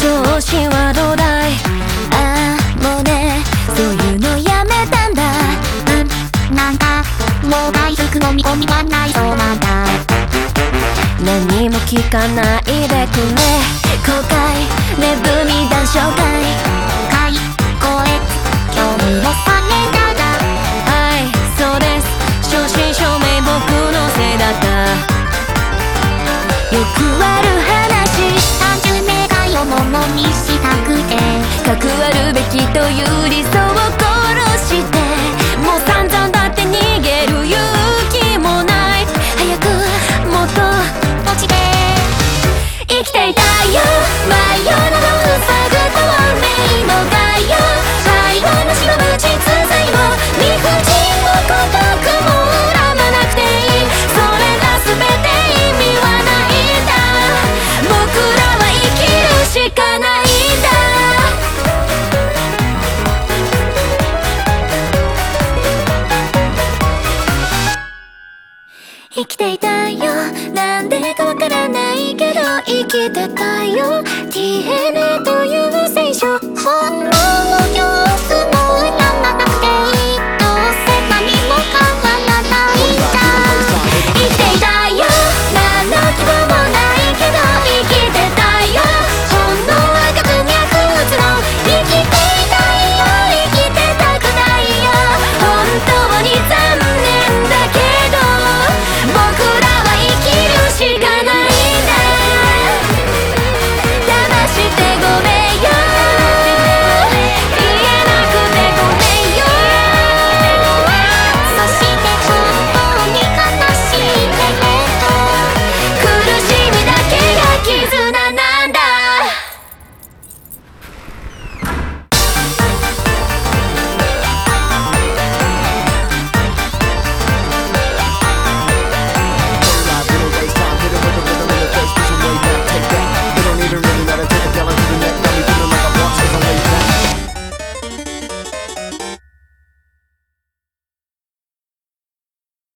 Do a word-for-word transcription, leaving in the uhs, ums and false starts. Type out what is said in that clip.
調子はどうだい？ ああもうね、 そういうのやめたんだ。 うん、なんかもう回復の見込みがないそうなんだ。 何も聞かないでくれ。公開ネブミ談笑会開口へ興味を下げたら、 はいそうです、正真正銘僕のせいだった。よくある話、 単純願いをものにしたくて、 かくあるべきという理想を殺して、もう散々だって逃げる勇気もない。早くもっと落ちて生きていたいよ。迷うのを塞ぐ透明の太陽、最後の白縁通剤も理不尽も孤独も恨まなくていい。それら全て意味はないんだ。僕らは生きるしかないんだ。生きていたいよ、なんでかわからないけど生きてたよ。 ディーエヌエー